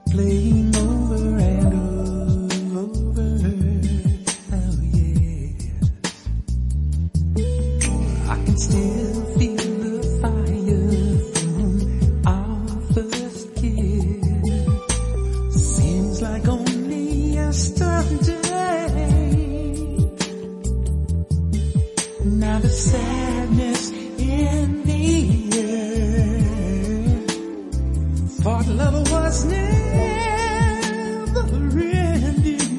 playing over and over. Oh yes, I can still feel the fire from our first kiss. Seems like only yesterday. Now the sadness in the air. Thought love was never ending.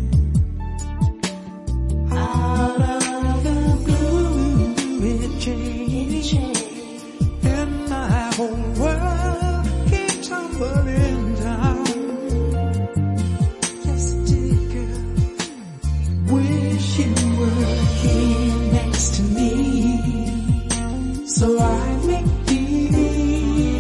Out of the blue it changed, and my whole world came tumbling down. Yes it did, girl. Wish you were here next to me, so I make believe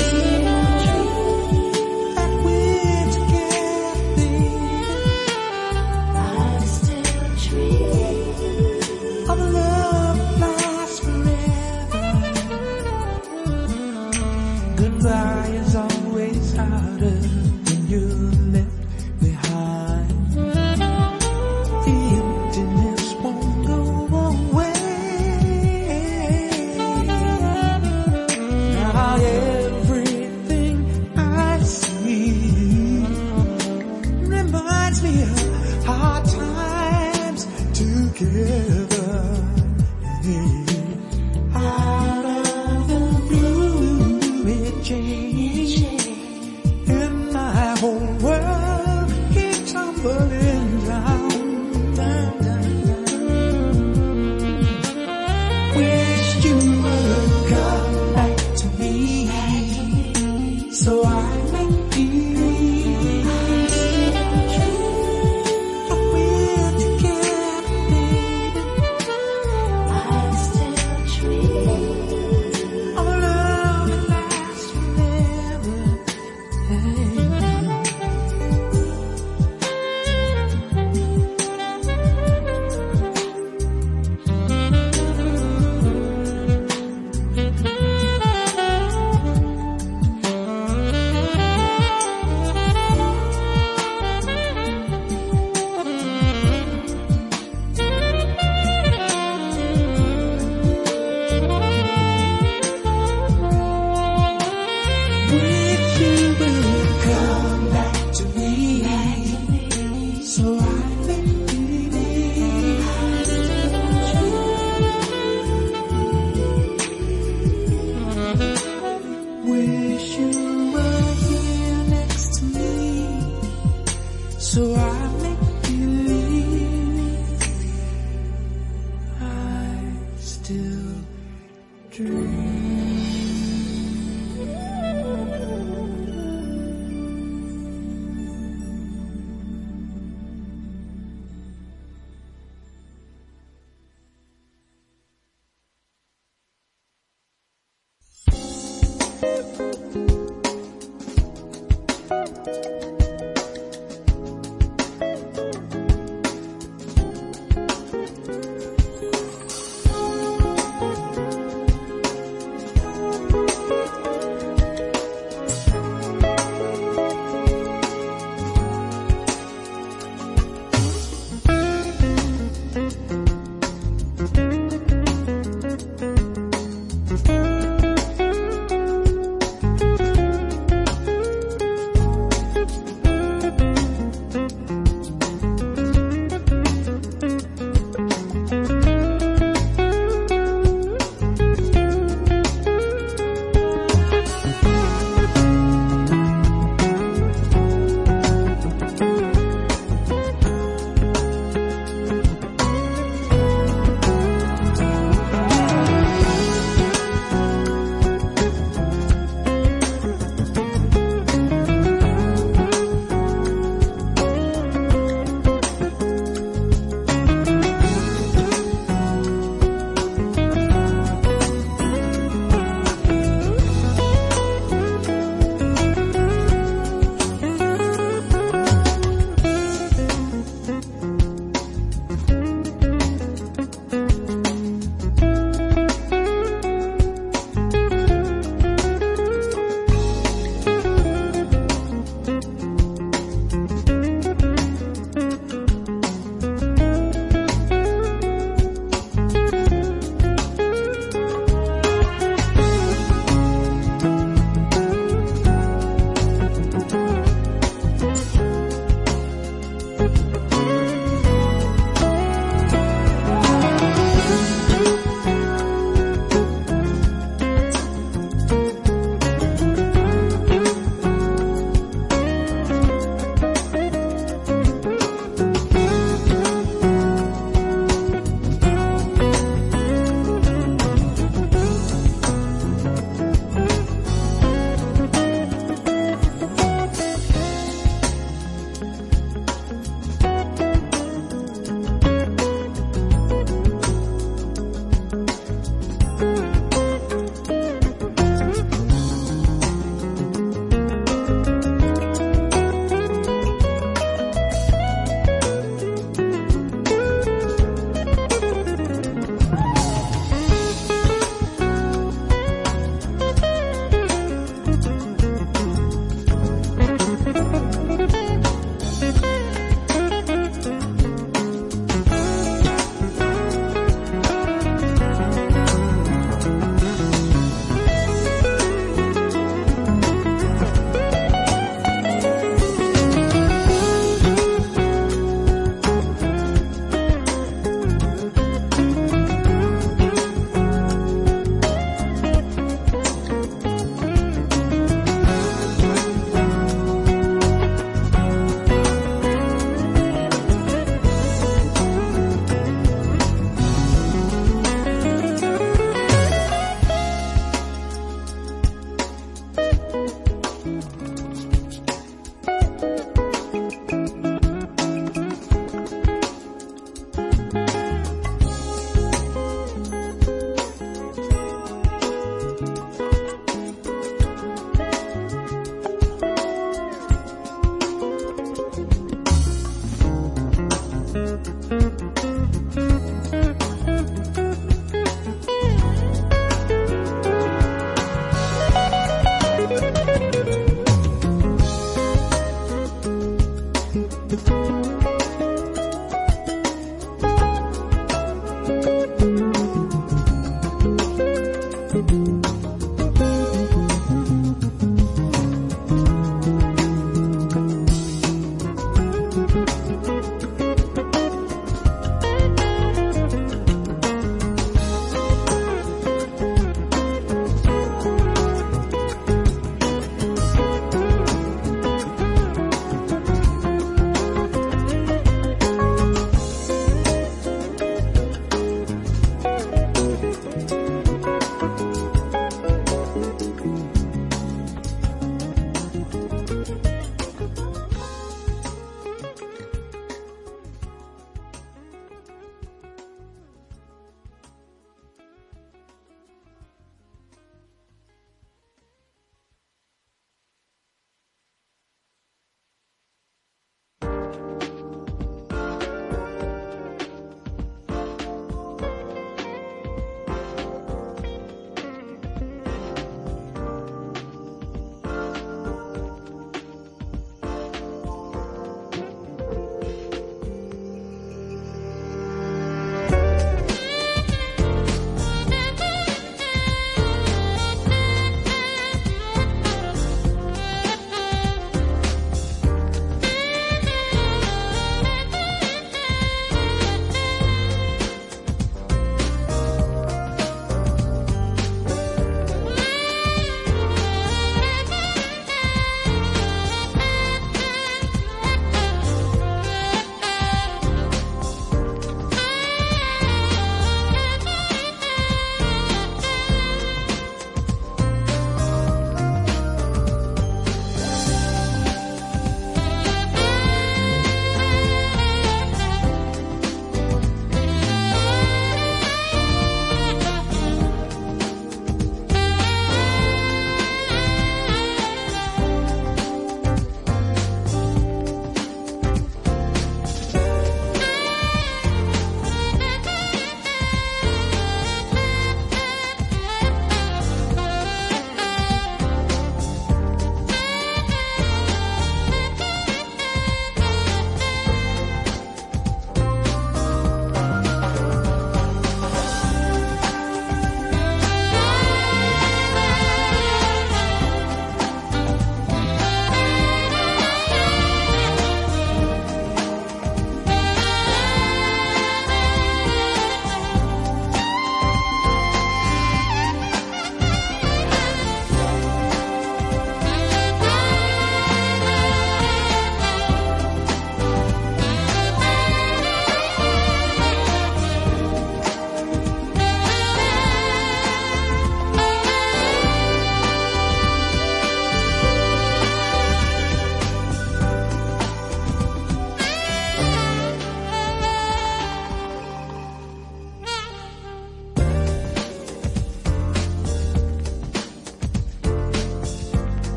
that we're together, baby. I still dream of a love that lasts forever. Goodbye is always harder when you're left behind. The emptiness won't go away. Now everything I see reminds me of hard times together. Out of the blue it changed, and my whole world came tumbling down. Wish you would come back to me, so I make believe that we're together, baby. I still dream of a love that lasts forever. Wish you would come back to me, so I make believe. Wish you were here next to me, so I make believe I still dream.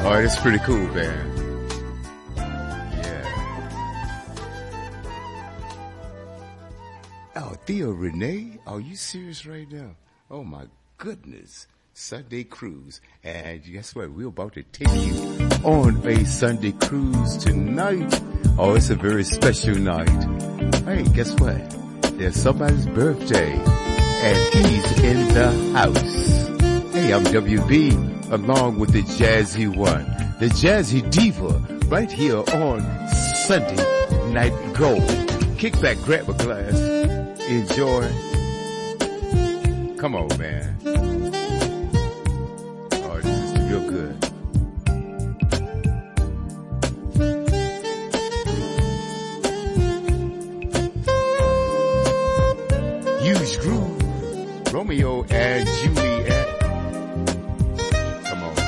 Oh, that's pretty cool, man. Yeah. Oh, Theo Renee, are you serious right now? Oh my goodness. Sunday cruise. And guess what? We're about to take you on a Sunday cruise tonight. Oh, it's a very special night. Hey, guess what? There's somebody's birthday and he's in the house. Hey, I'm WB along with the Jazzy One, the Jazzy Diva, right here on Sunday Night Gold. Kick back, grab a glass, enjoy. Come on, man. Oh, this is real good. Huge groove, Romeo and Juliet. Come on.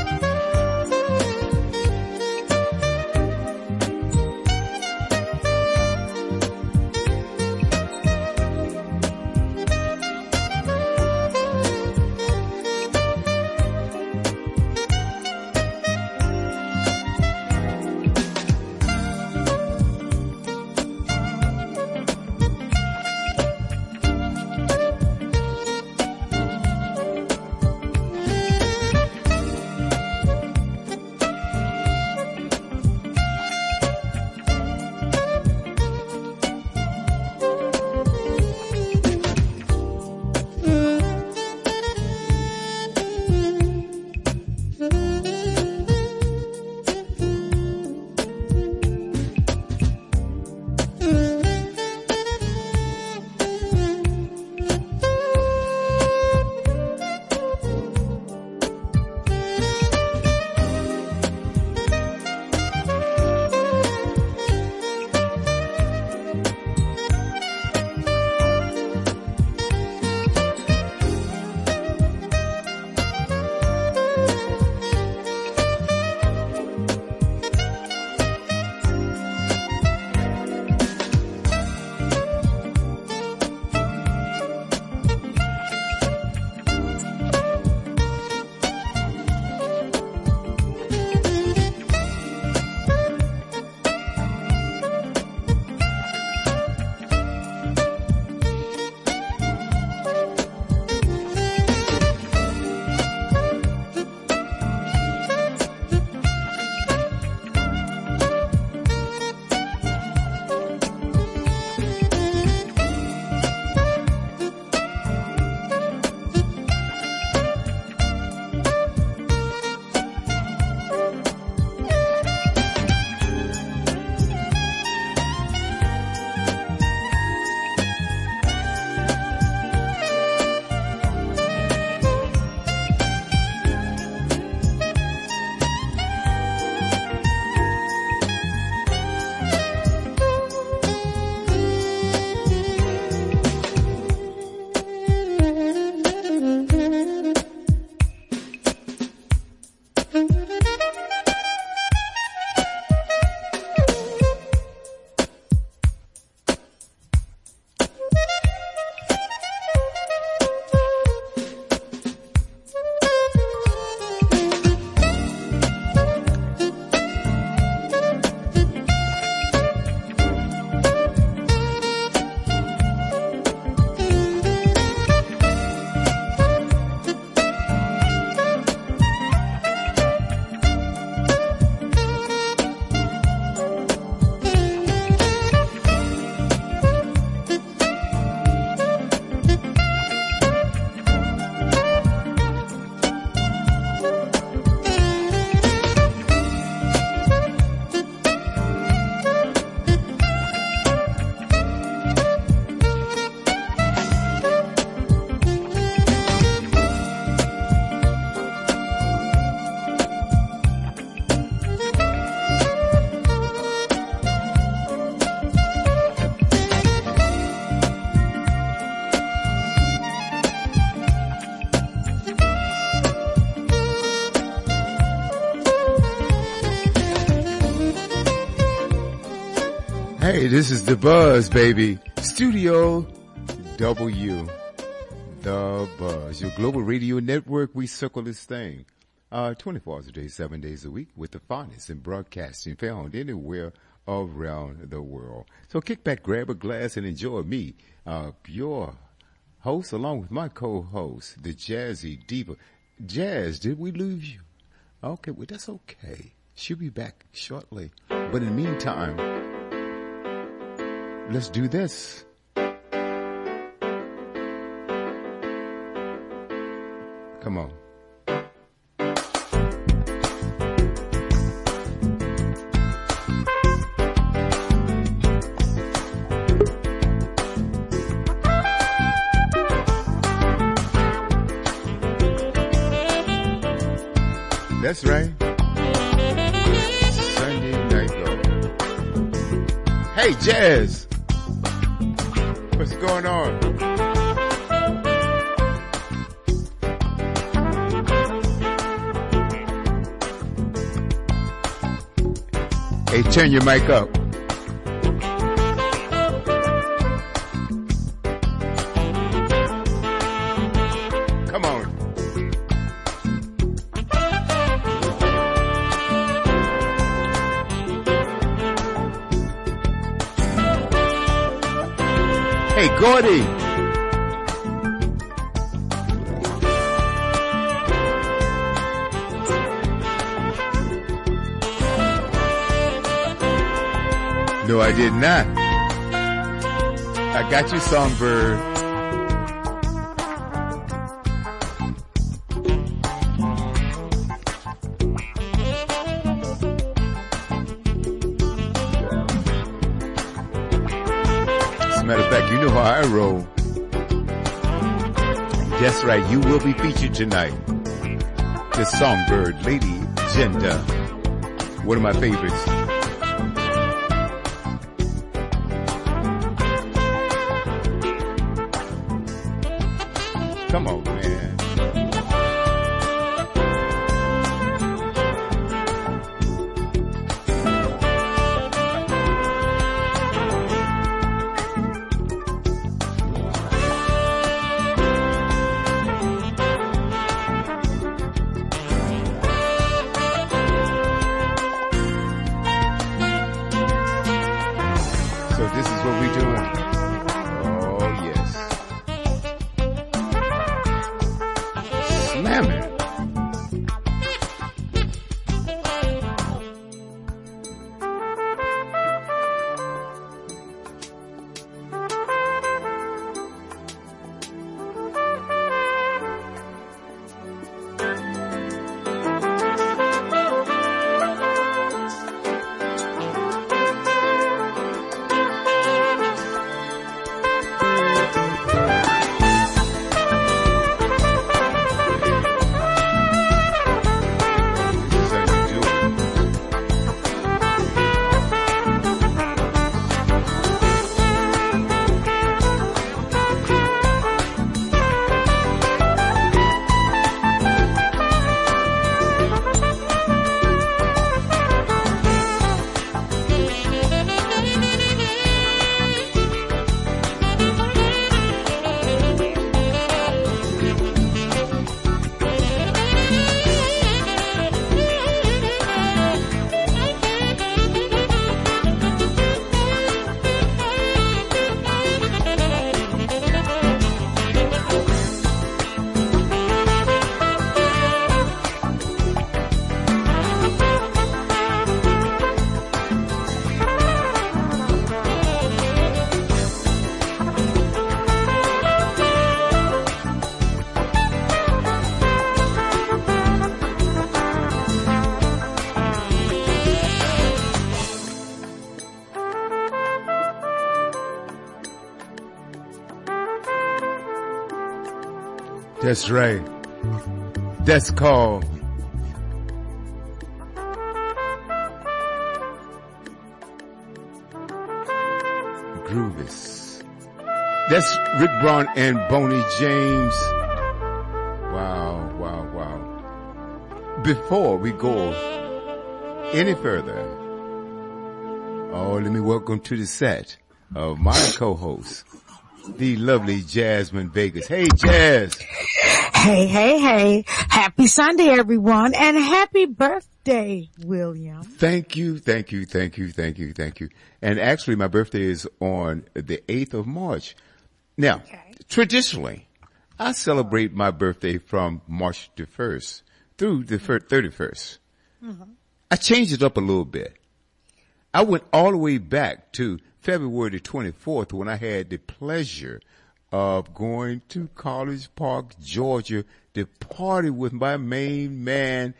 Hey, this is The Buzz, baby. Studio W. The Buzz. Your global radio network, we circle this thing. 24 hours a day, 7 days a week with the finest in broadcasting found anywhere around the world. So kick back, grab a glass, and enjoy me, your host, along with my co-host, the Jazzy Diva. Jazz, did we lose you? Okay, well, that's okay. She'll be back shortly. But in the meantime, let's do this. Come on. That's right. Sunday night go. Hey, Jazz. What's going on? Hey, turn your mic up. Come on. Hey, Gordy. No, I did not. I got you, Songbird. As a matter of fact, you know how I roll. That's right, you will be featured tonight. The Songbird, Lady Jenda. One of my favorites. Come on, man. So this is what we're doing. Oh, yes. Slam it. That's right. That's called Groovis. That's Rick Braun and Boney James. Wow, wow, wow. Before we go any further, let me welcome to the set of my co-host, the lovely Jasmine Vegas. Hey, Jazz. Hey, hey, hey. Happy Sunday, everyone, and happy birthday, William. Thank you. And actually, my birthday is on the 8th of March. Now, traditionally, I celebrate my birthday from March the 1st through the 31st. Mm-hmm. I changed it up a little bit. I went all the way back to February the 24th when I had the pleasure of going to College Park, Georgia, to party with my main man,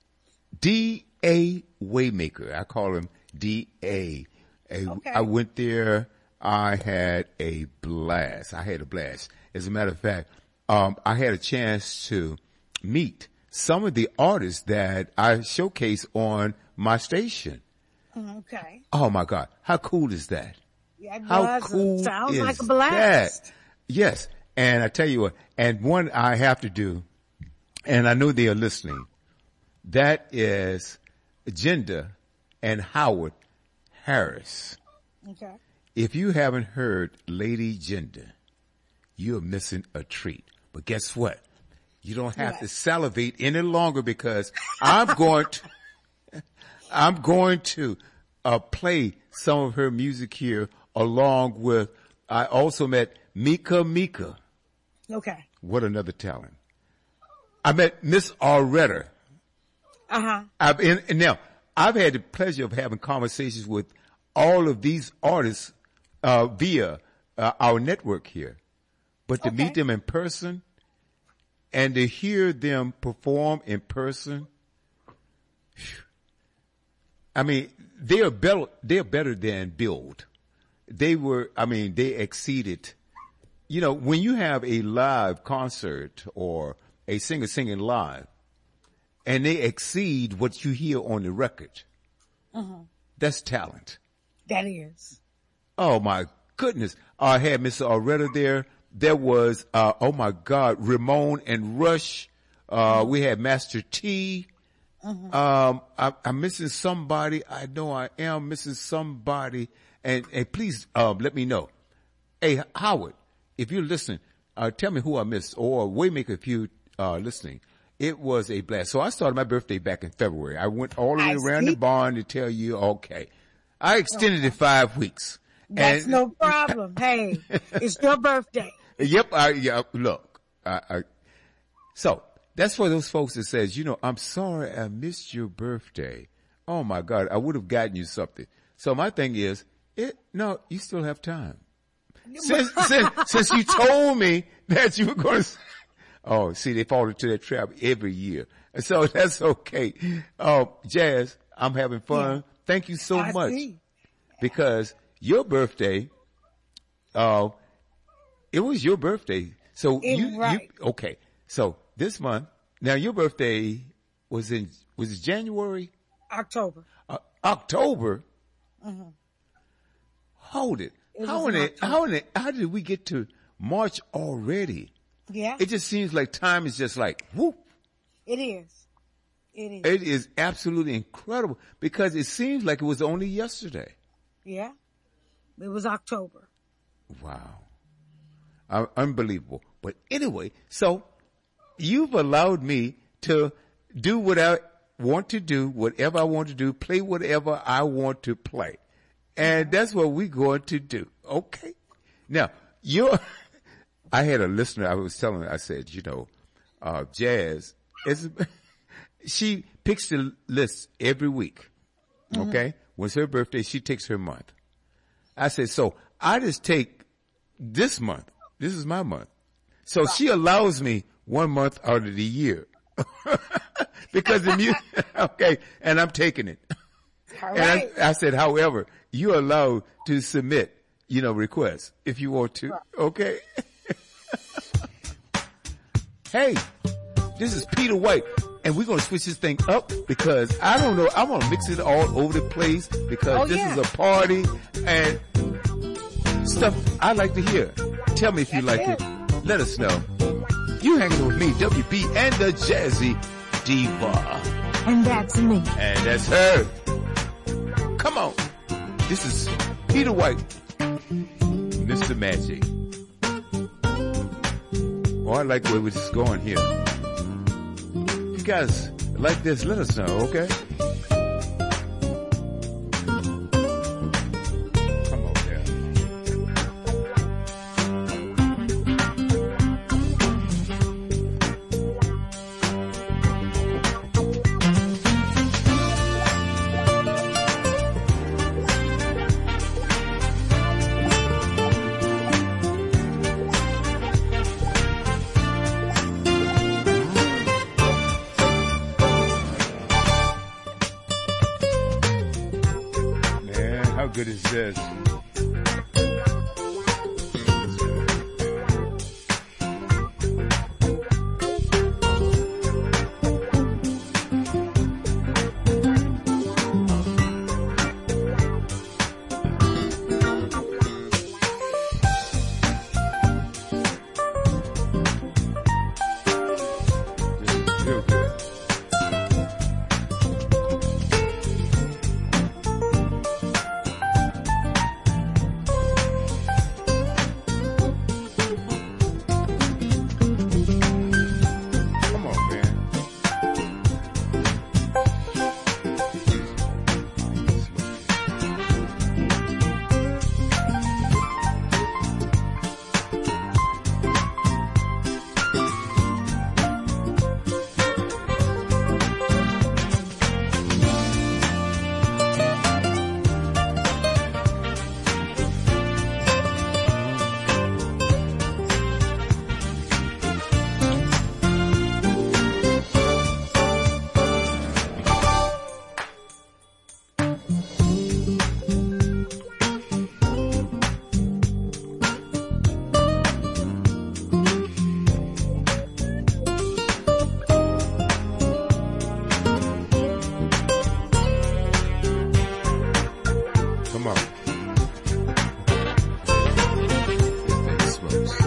D.A. Waymaker. I call him D.A. I went there. I had a blast. As a matter of fact, I had a chance to meet some of the artists that I showcase on my station. Okay. Oh my God. How cool is that? Yeah, it How does. cool It sounds is like a blast. that? Yes. And I tell you what, and one I have to do, and I know they are listening, that is Agenda and Howard Harris. Okay. If you haven't heard Lady Gender, you're missing a treat. But guess what? You don't have to salivate any longer because I'm going to play some of her music here along with, I also met Mika. Okay. What another talent. I met Miss Aretta. Uh-huh. Now, I've had the pleasure of having conversations with all of these artists via our network here. But to meet them in person and to hear them perform in person, I mean, they're better than billed. They exceeded. You know, when you have a live concert or a singer singing live and they exceed what you hear on the record, that's talent. That is. Oh my goodness. I had Mr. Aretta there. There was, oh my God, Ramon and Rush. We had Master T. I'm missing somebody. I know I am missing somebody. And please, let me know. Hey, Howard, if you're listening, tell me who I missed, or Waymaker if you're listening. It was a blast. So I started my birthday back in February. I went all the way around the barn to tell you, okay. I extended it 5 weeks. That's no problem. Hey, it's your birthday. Yep. Look, so that's for those folks that says, you know, I'm sorry I missed your birthday. Oh my God, I would have gotten you something. So my thing is, no, you still have time. Since you told me that you were going to, see, they fall into that trap every year. And so that's okay. Jazz, I'm having fun. Yeah. Thank you so much. See. Because your birthday, it was your birthday. So okay. So this month, now your birthday was it January? October. October? Mm-hmm. Hold it. How did we get to March already? Yeah. It just seems like time is just like, whoop. It is. It is absolutely incredible because it seems like it was only yesterday. Yeah. It was October. Wow. Unbelievable. But anyway, so you've allowed me to do what I want to do, whatever I want to do, play whatever I want to play. And that's what we're going to do. Okay. Now, I had a listener, I was telling her, I said, you know, Jazz she picks the list every week. Okay. When it's her birthday, she takes her month. I said, so I just take this month. This is my month. So she allows me 1 month out of the year because the music, okay. And I'm taking it. All and I said, however, you're allowed to submit, requests if you want to. Okay. Hey, this is Peter White, and we're going to switch this thing up because I don't know. I want to mix it all over the place because this is a party and stuff I like to hear. Tell me if you like it. Let us know. You hanging with me, WB, and the Jazzy Diva. And that's me. And that's her. Come on. This is Peter White, Mr. Magic. Oh, I like where we're just going here. If you guys like this, let us know, okay? Come on, yeah. How good is this? This is real good. Come on, man. Come on. This thing smokes.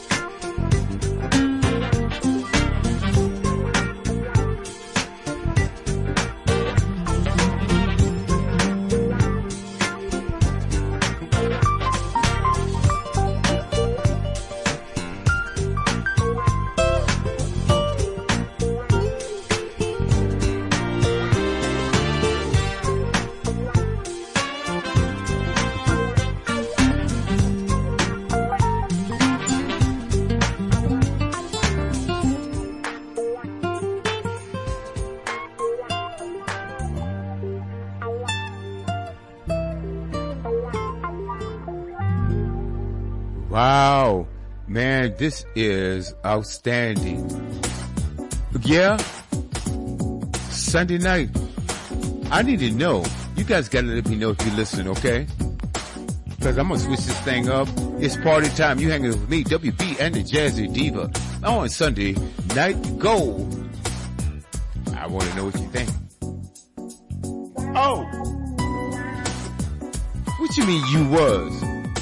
Wow, man, this is outstanding. Yeah, Sunday night. I need to know. You guys gotta let me know if you're listening, okay? Because I'm gonna switch this thing up. It's party time. You hanging with me, WB and the Jazzy Diva on Sunday Night Go. I want to know what you think. Oh, what you mean you was?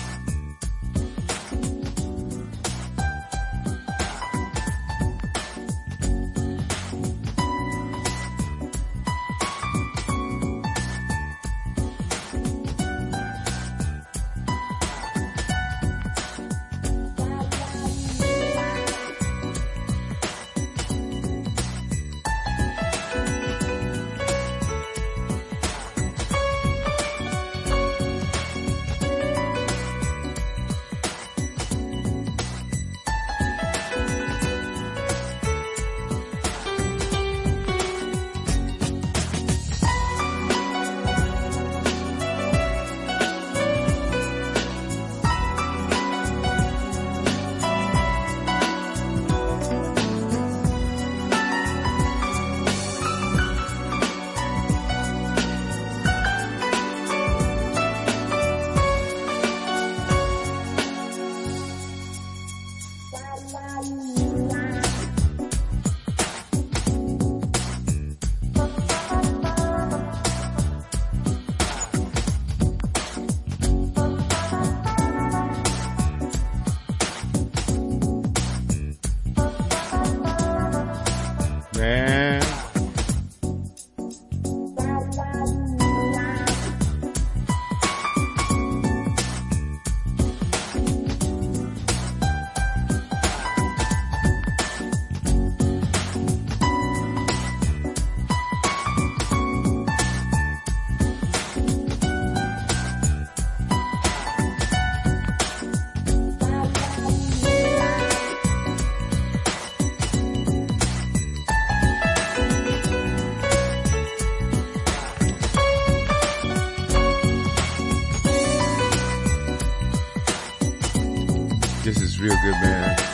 Man. real good, man.